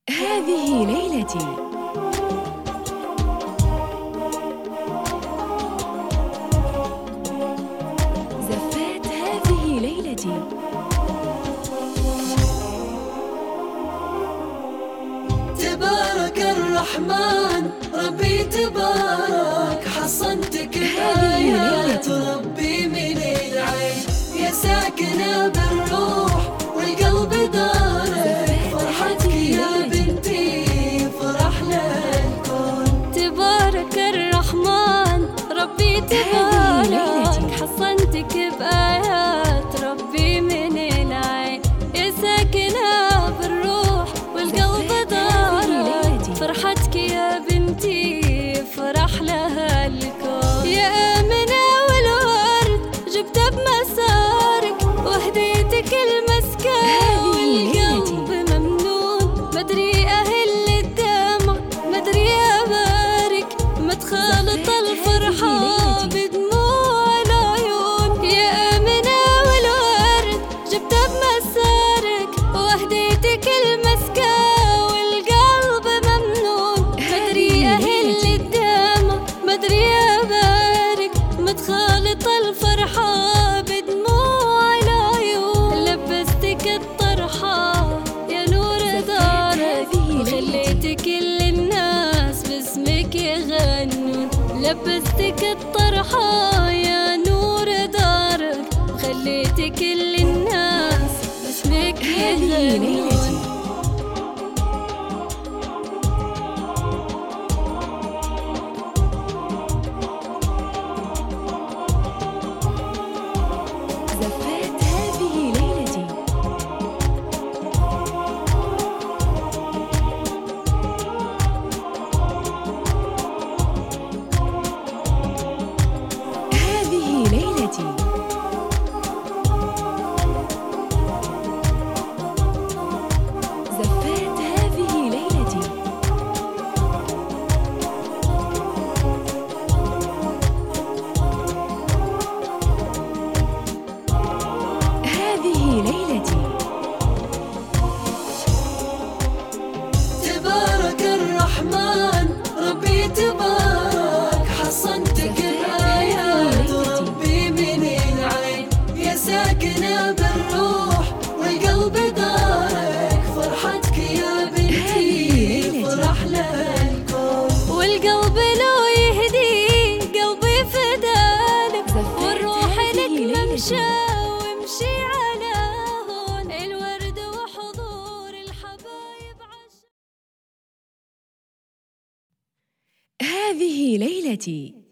هذه ليلتي. زفات هذه ليلتي. تبارك الرحمن ربي تبارك، حصنتك بآيات ربي من العين، يا ساكنة بالروح والقلب دارك، فرحتك يا بنتي فرح لها الكون. تبارك الرحمن ربي تبارك، حصنتك بآيات ربي من العين، يا ساكنة بالروح والقلب دارك، فرحتك يا بنتي فرح لها الكون. يا آمنة والورد جبت بمسارك، وهديتك المسكة والقلب ممنون، مدري أهل الدمع مدري أبارك، متخالط الفرحة بدموع العيون. يا آمنة والورد جبت بمسارك، وهديتك المسكة والقلب ممنون، مدري أهل الدمع مدري أبارك، متخالط الفرحة بدموع العيون. لبستك الطرحة يا نور دارك، وخليت كل الناس باسمك يغنون. لبستك الطرحة يا نور دارك، وخليت كل الناس باسمك يغنون. زفات هذه ليلتي. هذه ليلتي. زفات هذه ليلتي. هذه ليلتي. تبارك الرحمن ربي تبارك، حصنتك بآيات ربي من العين، يا ساكنة بالروح والقلب دارك، فرحتك يا بنتي فرح لها الكون. والقلب لو يهدي قلبي فدالك، والروح لك ممشى وامشي على هون، الورد وحضور الحبايب هذه ليلتي.